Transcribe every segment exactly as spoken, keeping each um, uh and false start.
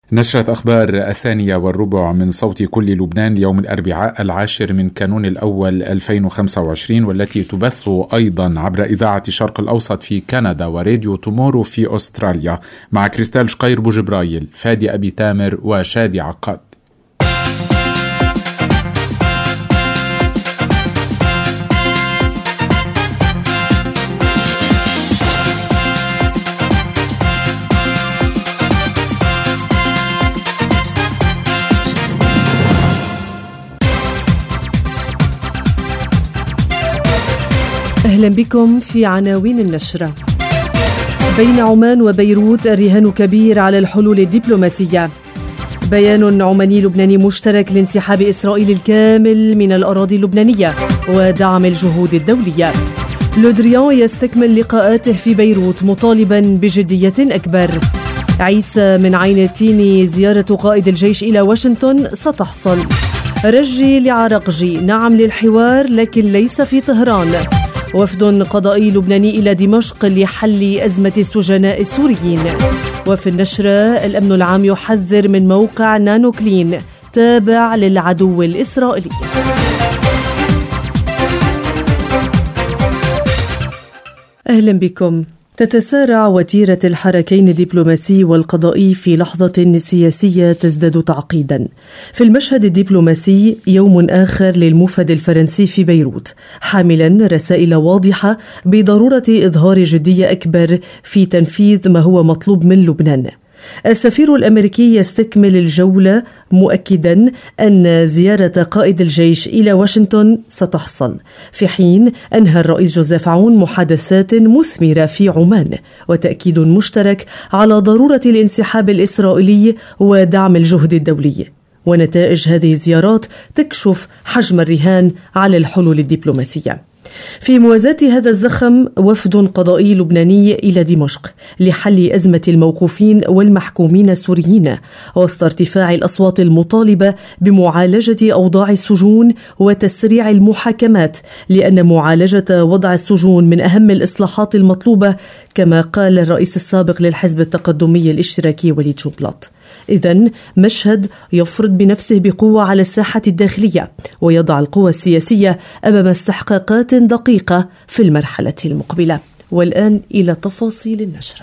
نشرة أخبار الثانية والربع من صوت كل لبنان يوم الأربعاء العاشر من كانون الأول ألفين وخمسة وعشرين، والتي تبث أيضا عبر إذاعة الشرق الأوسط في كندا وراديو تومورو في أستراليا، مع كريستال شقير بوجبرايل، فادي أبي تامر وشادي عقاد. أهلا بكم في عناوين النشرة. بين عمان وبيروت الرهان كبير على الحلول الدبلوماسية. بيان عماني لبناني مشترك لانسحاب إسرائيل الكامل من الأراضي اللبنانية ودعم الجهود الدولية. لو دريان يستكمل لقاءاته في بيروت مطالبا بجدية أكبر. عيسى من عين التين زيارة قائد الجيش إلى واشنطن ستحصل. رجي لعرقجي نعم للحوار لكن ليس في طهران. وفد قضائي لبناني إلى دمشق لحل أزمة السجناء السوريين. وفي النشرة الأمن العام يحذر من موقع نانو كلين تابع للعدو الإسرائيلي. أهلا بكم. تتسارع وتيرة الحركين الدبلوماسي والقضائي في لحظة سياسية تزداد تعقيدا. في المشهد الدبلوماسي يوم آخر للموفد الفرنسي في بيروت، حاملا رسائل واضحة بضرورة إظهار جدية أكبر في تنفيذ ما هو مطلوب من لبنان. السفير الأمريكي يستكمل الجولة مؤكدا أن زيارة قائد الجيش إلى واشنطن ستحصل، في حين أنهى الرئيس جوزيف عون محادثات مثمرة في عمان وتأكيد مشترك على ضرورة الانسحاب الإسرائيلي ودعم الجهد الدولي. ونتائج هذه الزيارات تكشف حجم الرهان على الحلول الدبلوماسية. في موازاة هذا الزخم وفد قضائي لبناني إلى دمشق لحل أزمة الموقوفين والمحكومين السوريين وسط ارتفاع الأصوات المطالبة بمعالجة أوضاع السجون وتسريع المحاكمات، لأن معالجة وضع السجون من أهم الإصلاحات المطلوبة، كما قال الرئيس السابق للحزب التقدمي الاشتراكي وليد جنبلاط. إذن مشهد يفرض بنفسه بقوة على الساحة الداخلية ويضع القوى السياسية أمام استحقاقات دقيقة في المرحلة المقبلة. والآن إلى تفاصيل النشرة.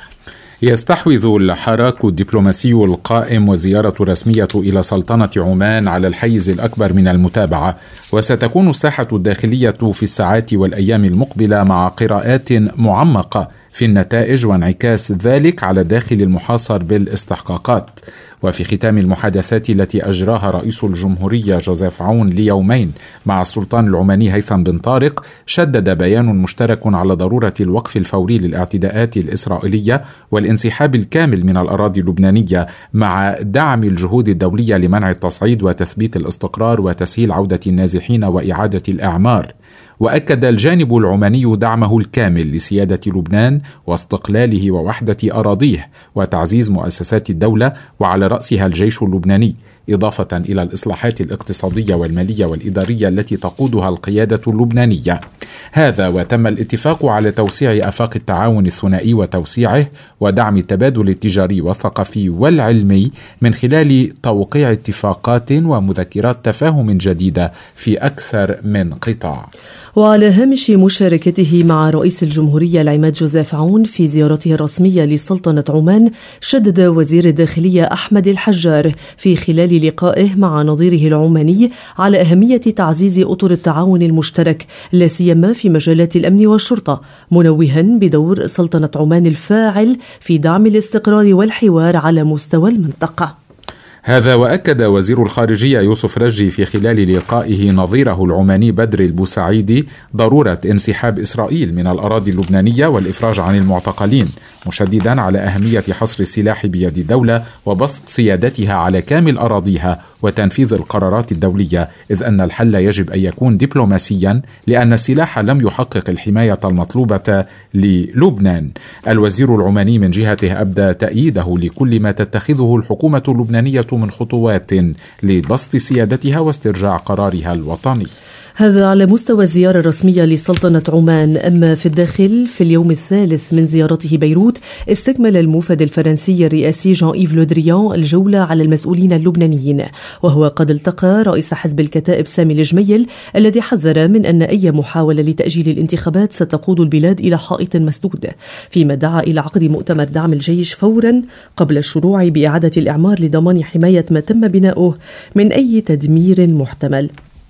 يستحوذ الحراك الدبلوماسي القائم والزيارة الرسمية إلى سلطنة عمان على الحيز الأكبر من المتابعة، وستكون الساحة الداخلية في الساعات والأيام المقبلة مع قراءات معمقة في النتائج وانعكاس ذلك على الداخل المحاصر بالاستحقاقات. وفي ختام المحادثات التي أجراها رئيس الجمهورية جوزيف عون ليومين مع السلطان العماني هيثم بن طارق، شدد بيان مشترك على ضرورة الوقف الفوري للاعتداءات الإسرائيلية والانسحاب الكامل من الأراضي اللبنانية، مع دعم الجهود الدولية لمنع التصعيد وتثبيت الاستقرار وتسهيل عودة النازحين وإعادة الأعمار. وأكد الجانب العماني دعمه الكامل لسيادة لبنان واستقلاله ووحدة أراضيه وتعزيز مؤسسات الدولة وعلى رأسها الجيش اللبناني، إضافة إلى الإصلاحات الاقتصادية والمالية والإدارية التي تقودها القيادة اللبنانية. هذا وتم الاتفاق على توسيع آفاق التعاون الثنائي وتوسيعه ودعم التبادل التجاري والثقافي والعلمي من خلال توقيع اتفاقات ومذكرات تفاهم جديدة في أكثر من قطاع. وعلى هامش مشاركته مع رئيس الجمهورية العماد جوزيف عون في زيارته الرسمية لسلطنة عمان، شدد وزير الداخلية أحمد الحجار في خلال لقائه مع نظيره العماني على أهمية تعزيز أطر التعاون المشترك لا سيما في مجالات الأمن والشرطة، منوها بدور سلطنة عمان الفاعل في دعم الاستقرار والحوار على مستوى المنطقة. هذا وأكد وزير الخارجية يوسف رجي في خلال لقائه نظيره العماني بدر البوسعيدي ضرورة انسحاب إسرائيل من الأراضي اللبنانية والإفراج عن المعتقلين، مشددا على أهمية حصر السلاح بيد الدولة وبسط سيادتها على كامل أراضيها وتنفيذ القرارات الدولية، إذ أن الحل يجب أن يكون دبلوماسيا لأن السلاح لم يحقق الحماية المطلوبة للبنان. الوزير العماني من جهته أبدى تأييده لكل ما تتخذه الحكومة اللبنانية من خطوات لبسط سيادتها واسترجاع قرارها الوطني. هذا على مستوى الزيارة الرسمية لسلطنة عمان. أما في الداخل، في اليوم الثالث من زيارته بيروت، استكمل الموفد الفرنسي الرئاسي جان إيف لو دريان الجولة على المسؤولين اللبنانيين، وهو قد التقى رئيس حزب الكتائب سامي الجميل الذي حذر من أن أي محاولة لتأجيل الانتخابات ستقود البلاد إلى حائط مسدود، فيما دعا إلى عقد مؤتمر دعم الجيش فورا قبل الشروع بإعادة الإعمار لضمان حماية ما تم بناؤه من أي تدمير محتمل.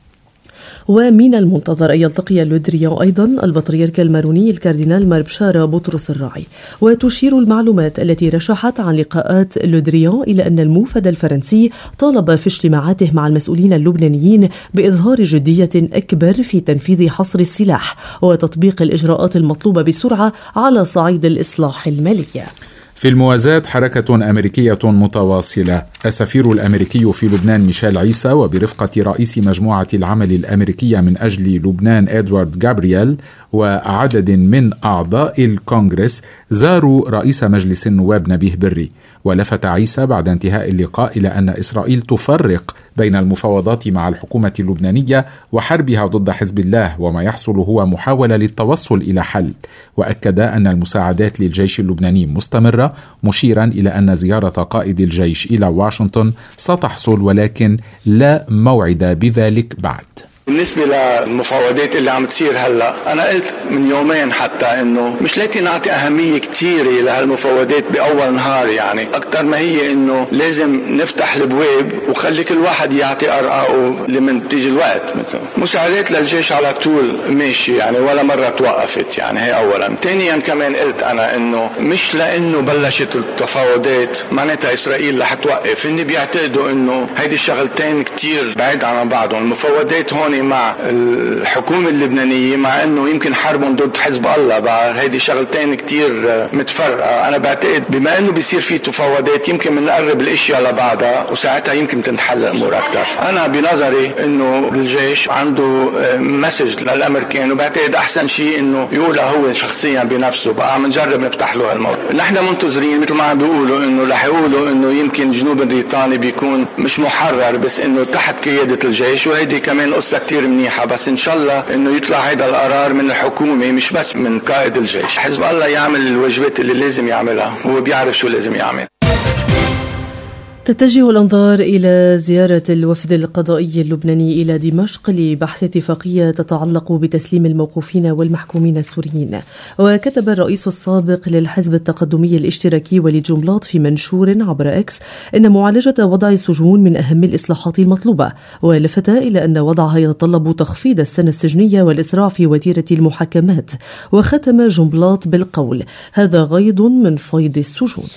ومن المنتظر أن يلتقي لو دريان أيضا البطريرك الماروني الكاردينال ماربشارة بطرس الراعي. وتشير المعلومات التي رشحت عن لقاءات لو دريان إلى أن الموفد الفرنسي طالب في اجتماعاته مع المسؤولين اللبنانيين بإظهار جدية أكبر في تنفيذ حصر السلاح وتطبيق الإجراءات المطلوبة بسرعة على صعيد الإصلاح المالي. في الموازاة، حركة أمريكية متواصلة. السفير الأمريكي في لبنان ميشيل عيسى وبرفقة رئيس مجموعة العمل الأمريكية من أجل لبنان إدوارد جابرييل وعدد من أعضاء الكونغرس زاروا رئيس مجلس النواب نبيه بري. ولفت عيسى بعد انتهاء اللقاء إلى أن إسرائيل تفرق بين المفاوضات مع الحكومة اللبنانية وحربها ضد حزب الله، وما يحصل هو محاولة للتوصل إلى حل. وأكد أن المساعدات للجيش اللبناني مستمرة، مشيرا إلى أن زيارة قائد الجيش إلى واشنطن ستحصل ولكن لا موعد بذلك بعد. بالنسبة للمفاوضات اللي عم تصير هلأ، أنا قلت من يومين حتى إنه مش ليتي نعطي أهمية كتيرة لهالمفاوضات بأول نهار، يعني أكتر ما هي إنه لازم نفتح البواب وخلي كل واحد يعطي أرقاقه لمن تيجي الوقت. مثلا مساعدات للجيش على طول ماشي، يعني ولا مرة توقفت، يعني هي أولا. ثانيا كمان قلت أنا إنه مش لأنه بلشت التفاوضات معناتها إسرائيل رح توقف. إني بيعتقدوا إنه هيدي الشغلتين كتير بعيد عن بعضهم. المفاوضات هون مع الحكومة اللبنانية، مع انه يمكن حربهم ضد حزب الله، بقى هيدي شغلتين كتير متفرقة. انا بعتقد بما انه بيصير في تفاوضات يمكن بنقرب الاشياء لبعضها وساعتها يمكن تنحل الامور اكثر. انا بنظري انه الجيش عنده مسج للامريكان، وبعتقد احسن شيء انه يقولها هو شخصيا بنفسه. بقى عم نجرب نفتح له هالموضوع. نحن منتظرين مثل ما عم بيقولوا انه رح يقولوا انه يمكن جنوب بريطانيا بيكون مش محرر بس انه تحت قيادة الجيش، وهيدي كمان قصة كتير منيحة. بس إن شاء الله إنه يطلع هيدا القرار من الحكومة مش بس من قائد الجيش. حزب الله يعمل الواجبات اللي لازم يعملها، هو بيعرف شو لازم يعمل. تتجه الأنظار إلى زيارة الوفد القضائي اللبناني إلى دمشق لبحث اتفاقية تتعلق بتسليم الموقوفين والمحكومين السوريين. وكتب الرئيس السابق للحزب التقدمي الاشتراكي وليد جنبلاط في منشور عبر إكس إن معالجة وضع السجون من أهم الإصلاحات المطلوبة، ولفت إلى أن وضعها يتطلب تخفيض السنة السجنية والإسراع في وتيرة المحاكمات. وختم جنبلاط بالقول: هذا غيض من فيض السجون.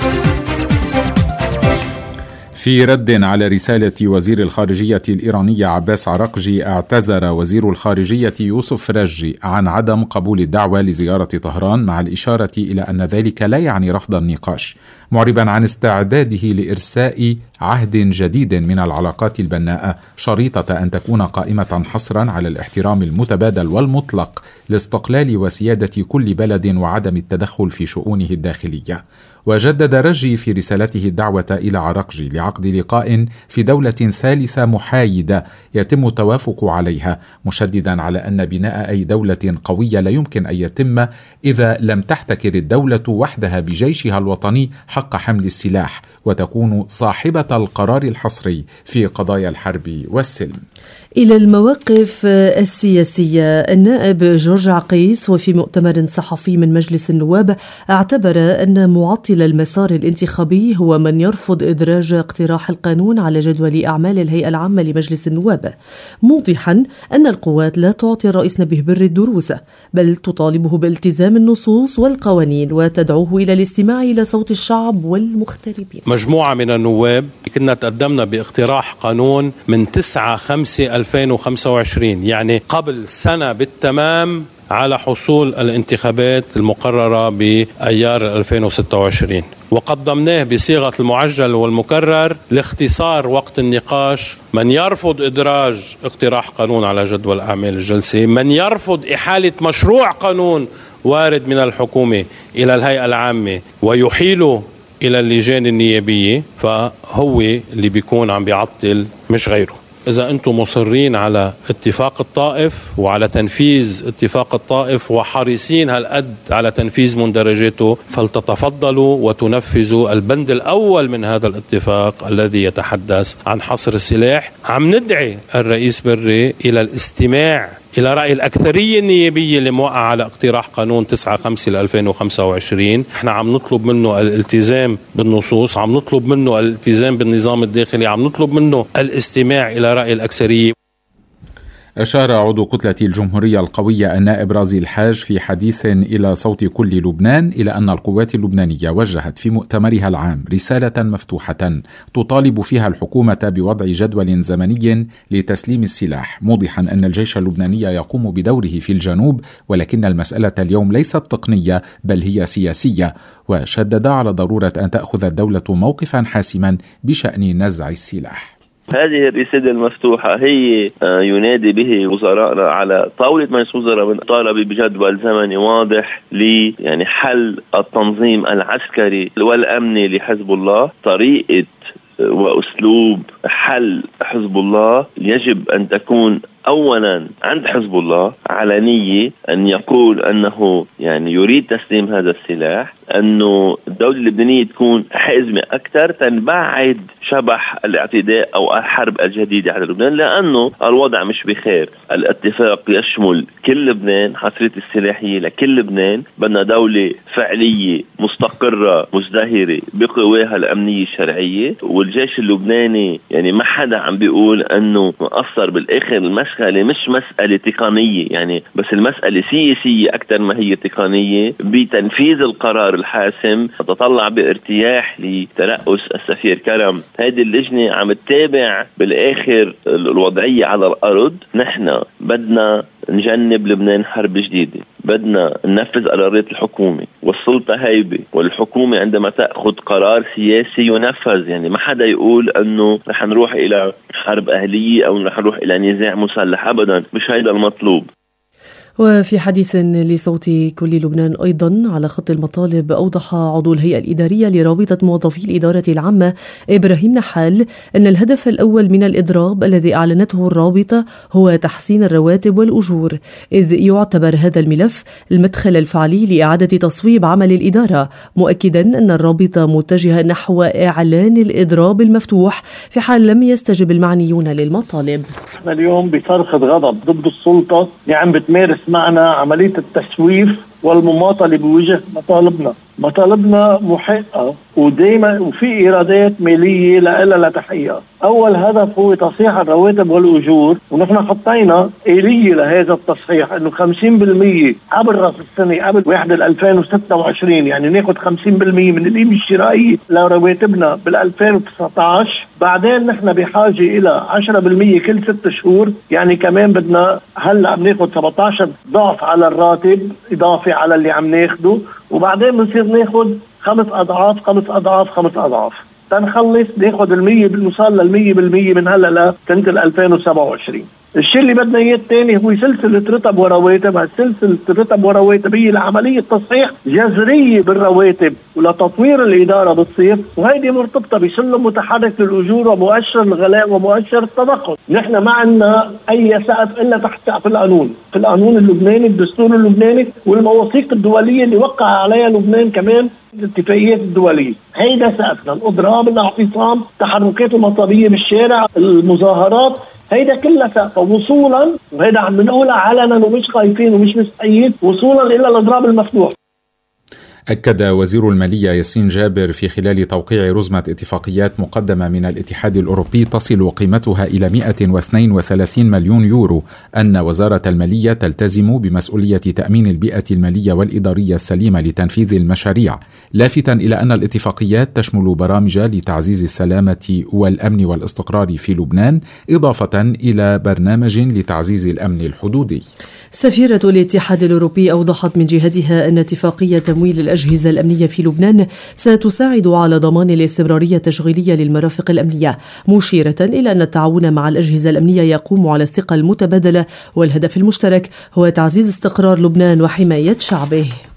في رد على رسالة وزير الخارجية الإيرانية عباس عراقجي، اعتذر وزير الخارجية يوسف رجي عن عدم قبول الدعوة لزيارة طهران، مع الإشارة إلى أن ذلك لا يعني رفض النقاش، معربا عن استعداده لإرساء عهد جديد من العلاقات البناءة، شريطة أن تكون قائمة حصرا على الاحترام المتبادل والمطلق لاستقلال وسيادة كل بلد وعدم التدخل في شؤونه الداخلية. وجدد رجي في رسالته الدعوة إلى عراقجي لعقد لقاء في دولة ثالثة محايدة يتم التوافق عليها، مشددا على أن بناء أي دولة قوية لا يمكن أن يتم إذا لم تحتكر الدولة وحدها بجيشها الوطني حق حمل السلاح وتكون صاحبة القرار الحصري في قضايا الحرب والسلم. إلى المواقف السياسية، النائب جورج عقيس وفي مؤتمر صحفي من مجلس النواب اعتبر أن معطل المسار الانتخابي هو من يرفض إدراج اقتراح القانون على جدول أعمال الهيئة العامة لمجلس النواب، موضحا أن القوات لا تعطي الرئيس نبيه بري الدروس، بل تطالبه بالتزام النصوص والقوانين وتدعوه إلى الاستماع إلى صوت الشعب والمغتربين. مجموعة من النواب كنا تقدمنا باقتراح قانون من تسعة خمسة ألفين وخمسة وعشرين، يعني قبل سنة بالتمام على حصول الانتخابات المقررة بأيار ألفين وستة وعشرين، وقدمناه بصيغة المعجل والمكرر لاختصار وقت النقاش. من يرفض إدراج اقتراح قانون على جدول أعمال الجلسة، من يرفض إحالة مشروع قانون وارد من الحكومة إلى الهيئة العامة ويحيله إلى اللجان النيابية، فهو اللي بيكون عم بيعطل مش غيره. إذا أنتم مصرين على اتفاق الطائف وعلى تنفيذ اتفاق الطائف وحريصين هالقد على تنفيذ مندرجاته، فلتتفضلوا وتنفذوا البند الأول من هذا الاتفاق الذي يتحدث عن حصر السلاح. عم ندعي الرئيس بري إلى الاستماع إلى رأي الأكثرية النيابية اللي موقع على اقتراح قانون تسعة خمسة لألفين وخمسة وعشرين. احنا عم نطلب منه الالتزام بالنصوص، عم نطلب منه الالتزام بالنظام الداخلي، عم نطلب منه الاستماع إلى رأي الأكثرية. أشار عضو كتلة الجمهورية القوية النائب رازي الحاج في حديث إلى صوت كل لبنان إلى أن القوات اللبنانية وجهت في مؤتمرها العام رسالة مفتوحة تطالب فيها الحكومة بوضع جدول زمني لتسليم السلاح، موضحا أن الجيش اللبناني يقوم بدوره في الجنوب، ولكن المسألة اليوم ليست تقنية بل هي سياسية، وشدد على ضرورة أن تأخذ الدولة موقفا حاسما بشأن نزع السلاح. هذه الرسالة المفتوحة هي ينادي به وزراءنا على طاولة مجلس وزراء من طالب بجدول زمني واضح ل يعني حل التنظيم العسكري والأمني لحزب الله. طريقة وأسلوب حل حزب الله يجب أن تكون أولا عند حزب الله علنية، أن يقول أنه يعني يريد تسليم هذا السلاح، أنه الدولة اللبنانية تكون حازمة أكثر، تنبعد شبح الاعتداء أو الحرب الجديدة على لبنان، لأنه الوضع مش بخير. الاتفاق يشمل كل لبنان، حصرية السلاحية لكل لبنان. بدنا دولة فعلية مستقرة مزدهرة بقواها الأمنية الشرعية، والجيش اللبناني يعني ما حدا عم بيقول أنه مقصر. بالآخر المسألة مش مسألة تقنية يعني، بس المسألة سياسية أكثر ما هي تقنية بتنفيذ القرار الحاسم. تطلع بارتياح لترأس السفير كرم. هذه اللجنة عم تتابع بالآخر الوضعية على الأرض. نحن بدنا نجنب لبنان حرب جديدة، بدنا ننفذ قرارات الحكومة، والسلطة هيبة، والحكومة عندما تأخذ قرار سياسي ينفذ. يعني ما حدا يقول أنه رح نروح إلى حرب أهلية أو رح نروح إلى نزاع مسلح، أبدا مش هيدا المطلوب. وفي حديث لصوت كل لبنان أيضا على خط المطالب، أوضح عضو الهيئة الإدارية لرابطة موظفي الإدارة العامة إبراهيم نحال أن الهدف الأول من الإضراب الذي أعلنته الرابطة هو تحسين الرواتب والأجور، إذ يعتبر هذا الملف المدخل الفعلي لإعادة تصويب عمل الإدارة، مؤكدا أن الرابطة متجهة نحو إعلان الإضراب المفتوح في حال لم يستجب المعنيون للمطالب. احنا اليوم بصرخة غضب ضد السلطة اللي عم بتمارس معنا عملية التسويف والمماطلة بوجه مطالبنا. مطالبنا محققة ودايما وفي إيرادات مالية لها لتحقيقها. أول هدف هو تصحيح الرواتب والأجور، ونحن حطينا آلية لهذا التصحيح إنه خمسين بالمية قبل رأس السنة قبل واحد ألفين وستة وعشرين، يعني ناخد خمسين بالمية من القيمة الشرائية لرواتبنا بالألفين وتسعة عشر. بعدين نحن بحاجة إلى عشرة بالمية كل ست شهور، يعني كمان بدنا هلأ بناخد سبعة عشر ضعف على الراتب إضافة على اللي عم ناخده، وبعدين بنصير ناخد خمس أضعاف خمس أضعاف خمس أضعاف تنخلص ناخد المية بالمصال للمية بالمية من هلأ لسنة ألفين وسبعة وعشرين. الشيء اللي بدنا اياه الثاني هو سلسلة رتب ورواتب. هالسلسلة رتب ورواتب هي لعملية تصحيح جذرية بالرواتب ولتطوير الإدارة بالصيف، وهيدي مرتبطة بسلم متحرك للأجور ومؤشر الغلاء ومؤشر التضخم. نحن ما عندنا أي سقف إلا تحت سقف القانون، في القانون اللبناني، الدستور اللبناني، والمواثيق الدولية اللي وقع عليها لبنان كمان الاتفاقيات الدولية. هيدا سقفنا. الإضراب، الاعتصام، التحركات المطلبية بالشارع، المظاهرات، هيدا كلها سقفة. وصولا وهيدا عم نقولها علنا ومش خايفين ومش مستعيد، وصولا إلى الإضراب المفتوح. أكد وزير المالية ياسين جابر في خلال توقيع رزمة اتفاقيات مقدمة من الاتحاد الأوروبي تصل قيمتها إلى مئة واثنين وثلاثين مليون يورو أن وزارة المالية تلتزم بمسؤولية تأمين البيئة المالية والإدارية السليمة لتنفيذ المشاريع، لافتا إلى أن الاتفاقيات تشمل برامج لتعزيز السلامة والأمن والاستقرار في لبنان، إضافة إلى برنامج لتعزيز الأمن الحدودي. سفيرة الاتحاد الأوروبي أوضحت من جهتها أن اتفاقية تمويل الأجهزة الأمنية في لبنان ستساعد على ضمان الاستمرارية التشغيلية للمرافق الأمنية، مشيرة إلى أن التعاون مع الأجهزة الأمنية يقوم على الثقة المتبادلة، والهدف المشترك هو تعزيز استقرار لبنان وحماية شعبه.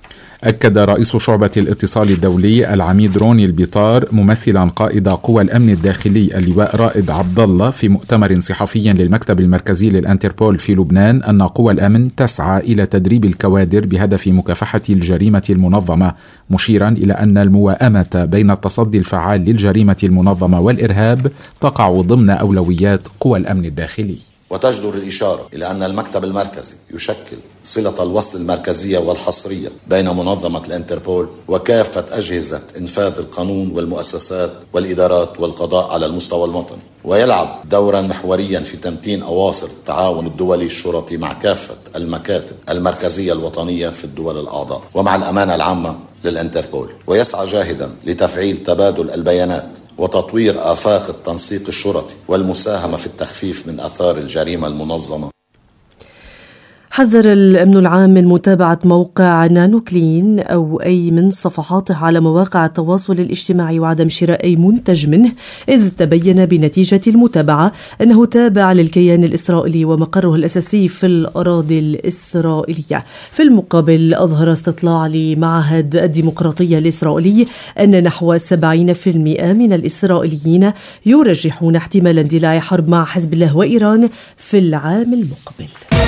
أكد رئيس شعبة الاتصال الدولي العميد روني البيطار ممثلا قائد قوى الأمن الداخلي اللواء رائد عبد الله في مؤتمر صحفي للمكتب المركزي للانتربول في لبنان أن قوى الأمن تسعى إلى تدريب الكوادر بهدف مكافحة الجريمة المنظمة، مشيرا إلى أن المواءمة بين التصدي الفعال للجريمة المنظمة والإرهاب تقع ضمن أولويات قوى الأمن الداخلي. وتجدر الإشارة إلى أن المكتب المركزي يشكل صلة الوصل المركزية والحصرية بين منظمة الانتربول وكافة أجهزة إنفاذ القانون والمؤسسات والإدارات والقضاء على المستوى الوطني، ويلعب دورا محوريا في تمتين أواصر التعاون الدولي الشرطي مع كافة المكاتب المركزية الوطنية في الدول الأعضاء ومع الأمانة العامة للانتربول، ويسعى جاهدا لتفعيل تبادل البيانات وتطوير آفاق التنسيق الشرطي والمساهمة في التخفيف من آثار الجريمة المنظمة. حذر الأمن العام من متابعة موقع نانو كلين أو أي من صفحاته على مواقع التواصل الاجتماعي وعدم شراء أي منتج منه، إذ تبين بنتيجة المتابعة أنه تابع للكيان الإسرائيلي ومقره الأساسي في الأراضي الإسرائيلية. في المقابل أظهر استطلاع لمعهد الديمقراطية الإسرائيلي أن نحو سبعين بالمئة من الإسرائيليين يرجحون احتمال اندلاع حرب مع حزب الله وإيران في العام المقبل.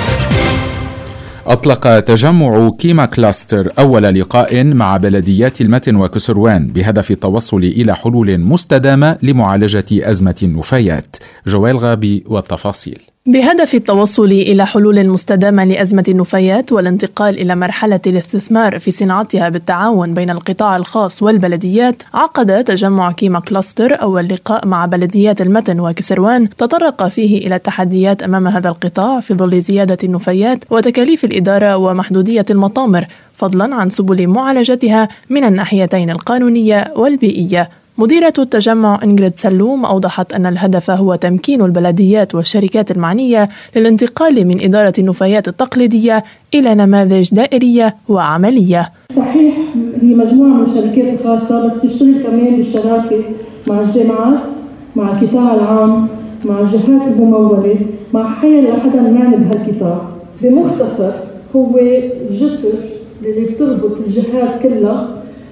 أطلق تجمع كيما كلاستر أول لقاء مع بلديات المتن وكسروان بهدف التوصل إلى حلول مستدامة لمعالجة أزمة النفايات. جوال غابي والتفاصيل. بهدف التوصل إلى حلول مستدامة لأزمة النفايات والانتقال إلى مرحلة الاستثمار في صناعتها بالتعاون بين القطاع الخاص والبلديات، عقد تجمع كيما كلاستر أول لقاء مع بلديات المتن وكسروان تطرق فيه إلى التحديات أمام هذا القطاع في ظل زيادة النفايات وتكاليف الإدارة ومحدودية المطامر، فضلا عن سبل معالجتها من الناحيتين القانونية والبيئية. مديرة التجمع إنجريد سلوم أوضحت أن الهدف هو تمكين البلديات والشركات المعنية للانتقال من إدارة النفايات التقليدية إلى نماذج دائرية وعملية. صحيح هي مجموعة من الشركات الخاصة، بس تشتغل كمان بالشراكة مع الجامعات، مع القطاع العام، مع الجهات الممولة، مع حيل حدا معني بهالقطاع. بمختصر هو الجسر اللي بتربط الجهات كلها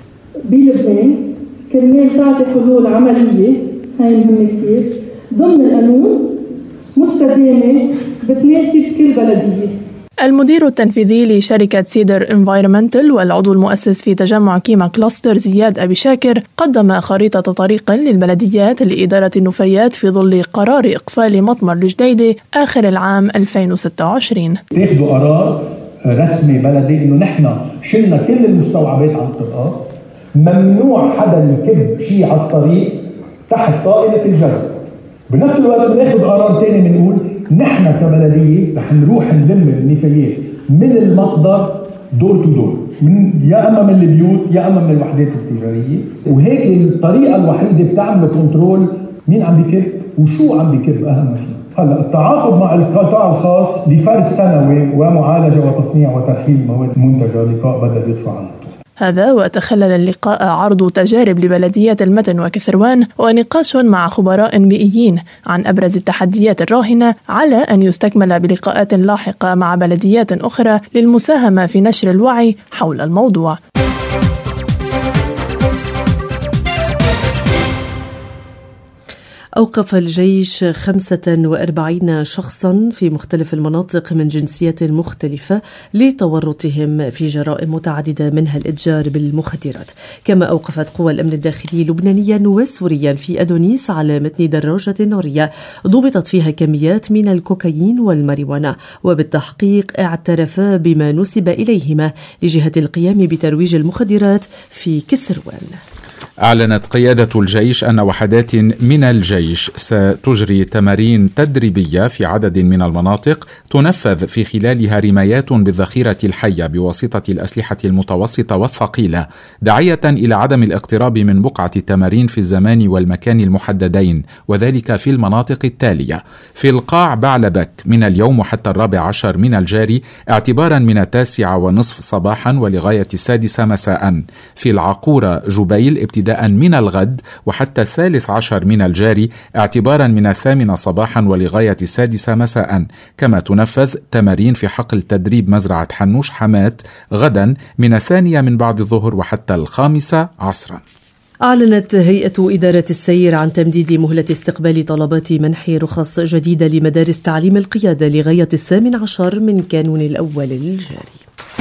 بلبنان كرمال تعطي حلول عملية، هاي مهمة كتير، ضمن القانون مستدامة بتناسب كل بلدية. المدير التنفيذي لشركة سيدر انفايرمنتال والعضو المؤسس في تجمع كيما كلاستر زياد أبي شاكر قدم خريطة طريق للبلديات لإدارة النفايات في ظل قرار إقفال مطمر الجديدة آخر العام ألفين وستة وعشرين. تاخذوا قرار رسمي بلدي إنه نحن شلنا كل المستوعبات عن الطرقات، ممنوع حدا يكب شيء على الطريق تحت طائلة الجرد. بنفس الوقت بناخذ قرار تاني بنقول نحن كبلدية رح نروح نلم النفايات من المصدر دور تو دور، من يا اما من البيوت يا اما من الوحدات التجارية، وهيك الطريقة الوحيدة بتعمل كنترول مين عم بيكب وشو عم بيكب. أهم شيء هلا التعاقد مع القطاع الخاص لفرز سنوي ومعالجة وتصنيع وترحيل مواد منتجة لقاء بدأ يدفع عنه. هذا وتخلل اللقاء عرض تجارب لبلديات المتن وكسروان ونقاش مع خبراء بيئيين عن أبرز التحديات الراهنة، على أن يستكمل بلقاءات لاحقة مع بلديات أخرى للمساهمة في نشر الوعي حول الموضوع. أوقف الجيش خمسة وأربعين شخصا في مختلف المناطق من جنسيات مختلفة لتورطهم في جرائم متعددة منها الإتجار بالمخدرات. كما أوقفت قوى الأمن الداخلي لبنانيا وسوريا في أدونيس على متن دراجة نارية ضبطت فيها كميات من الكوكايين والماريوانا، وبالتحقيق اعترفا بما نسب إليهما لجهة القيام بترويج المخدرات في كسروان. أعلنت قيادة الجيش أن وحدات من الجيش ستجري تمارين تدريبية في عدد من المناطق تنفذ في خلالها رمايات بالذخيرة الحية بواسطة الأسلحة المتوسطة والثقيلة، داعية إلى عدم الاقتراب من بقعة التمارين في الزمان والمكان المحددين، وذلك في المناطق التالية: في القاع بعلبك من اليوم وحتى الرابع عشر من الجاري اعتبارا من التاسعة ونصف صباحا ولغاية السادسة مساء، في العقورة جبيل ابتداء ابتداء من الغد وحتى الثالث عشر من الجاري اعتبارا من الثامنة صباحا ولغاية السادسة مساء. كما تنفذ تمارين في حقل تدريب مزرعة حنوش حمات غدا من الثانية من بعد الظهر وحتى الخامسة عصرا. أعلنت هيئة إدارة السير عن تمديد مهلة استقبال طلبات منح رخص جديدة لمدارس تعليم القيادة لغاية الثامن عشر من كانون الأول الجاري.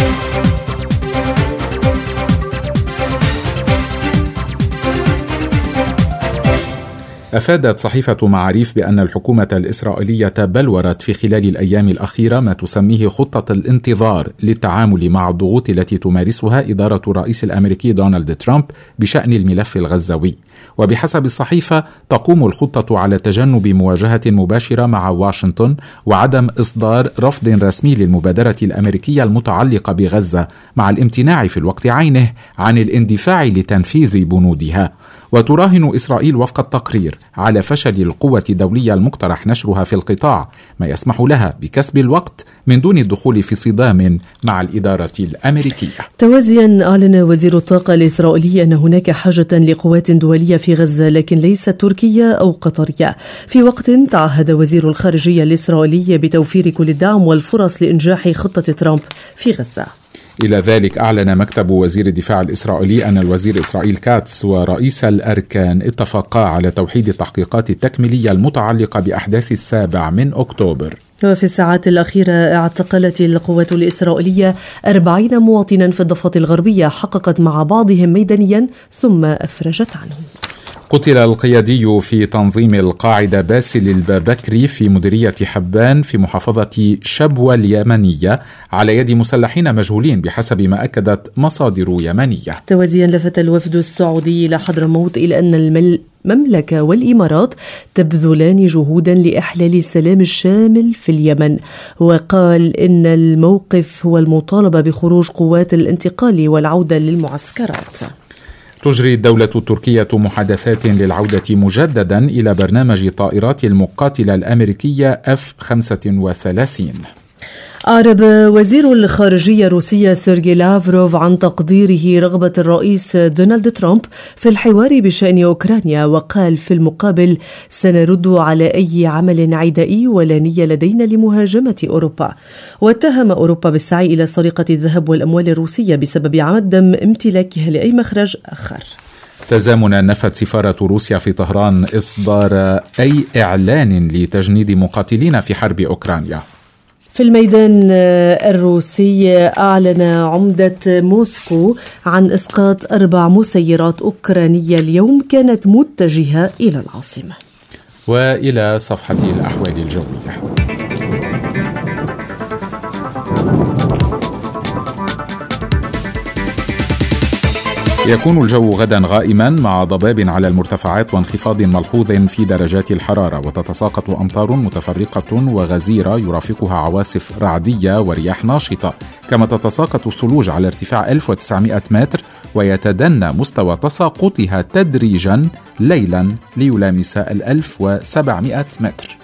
أفادت صحيفة معاريف بأن الحكومة الإسرائيلية بلورت في خلال الأيام الأخيرة ما تسميه خطة الانتظار للتعامل مع الضغوط التي تمارسها إدارة الرئيس الأمريكي دونالد ترامب بشأن الملف الغزوي. وبحسب الصحيفة تقوم الخطة على تجنب مواجهة مباشرة مع واشنطن وعدم إصدار رفض رسمي للمبادرة الأمريكية المتعلقة بغزة، مع الامتناع في الوقت عينه عن الاندفاع لتنفيذ بنودها. وتراهن إسرائيل وفق التقرير على فشل القوة الدولية المقترح نشرها في القطاع، ما يسمح لها بكسب الوقت من دون الدخول في صدام مع الإدارة الأمريكية. توازيا أعلن وزير الطاقة الإسرائيلي أن هناك حاجة لقوات دولية في غزة لكن ليست تركية أو قطرية، في وقت تعهد وزير الخارجية الإسرائيلي بتوفير كل الدعم والفرص لإنجاح خطة ترامب في غزة. إلى ذلك أعلن مكتب وزير الدفاع الإسرائيلي أن الوزير إسرائيل كاتس ورئيس الأركان اتفقا على توحيد التحقيقات التكميلية المتعلقة بأحداث السابع من أكتوبر. وفي الساعات الأخيرة اعتقلت القوات الإسرائيلية أربعين مواطنا في الضفة الغربية، حققت مع بعضهم ميدانيا ثم أفرجت عنهم. قتل القيادي في تنظيم القاعدة باسل البابكري في مديرية حبان في محافظة شبوة اليمنية على يد مسلحين مجهولين بحسب ما أكدت مصادر يمنية. توازيا لفت الوفد السعودي إلى حضرموت إلى أن المملكة والإمارات تبذلان جهودا لإحلال السلام الشامل في اليمن، وقال إن الموقف هو المطالبة بخروج قوات الانتقال والعودة للمعسكرات. تجري الدولة التركية محادثات للعودة مجددا إلى برنامج طائرات المقاتلة الأمريكية إف خمسة وثلاثين. أعرب وزير الخارجية الروسية سيرجي لافروف عن تقديره رغبة الرئيس دونالد ترامب في الحوار بشأن أوكرانيا، وقال في المقابل سنرد على أي عمل عدائي ولا نية لدينا لمهاجمة أوروبا. واتهم أوروبا بالسعي إلى سرقة الذهب والأموال الروسية بسبب عدم امتلاكها لأي مخرج آخر. تزامنا نفت سفارة روسيا في طهران إصدار أي إعلان لتجنيد مقاتلين في حرب أوكرانيا. في الميدان الروسي أعلن عمدة موسكو عن إسقاط أربع مسيرات أوكرانية اليوم كانت متجهة إلى العاصمة. وإلى صفحة الأحوال الجوية. يكون الجو غدا غائما مع ضباب على المرتفعات وانخفاض ملحوظ في درجات الحرارة، وتتساقط أمطار متفرقة وغزيرة يرافقها عواصف رعدية ورياح ناشطة، كما تتساقط الثلوج على ارتفاع ألف وتسعمائة متر ويتدنى مستوى تساقطها تدريجا ليلا ليلامس الألف وسبعمائة متر.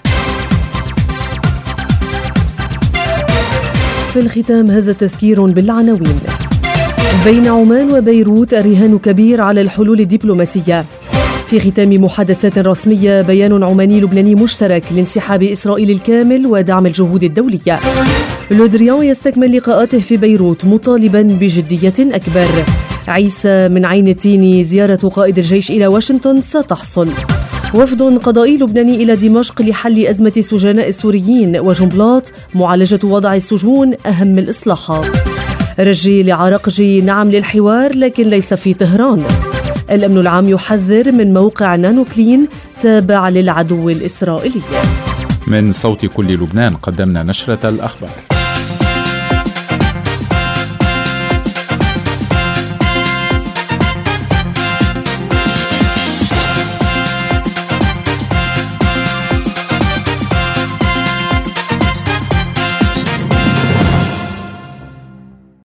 في الختام هذا تذكير بالعناوين. بين عمان وبيروت الرهان كبير على الحلول الدبلوماسية. في ختام محادثات رسمية بيان عماني لبناني مشترك لانسحاب إسرائيل الكامل ودعم الجهود الدولية. لودريان يستكمل لقاءاته في بيروت مطالبا بجدية أكبر. عيسى من عين التين زيارة قائد الجيش إلى واشنطن ستحصل. وفد قضائي لبناني إلى دمشق لحل أزمة سجناء السوريين، وجنبلاط معالجة وضع السجون أهم الإصلاحات. رجي لعراقجي نعم للحوار لكن ليس في طهران. الأمن العام يحذر من موقع نانو كلين تابع للعدو الإسرائيلي. من صوت كل لبنان قدمنا نشرة الأخبار.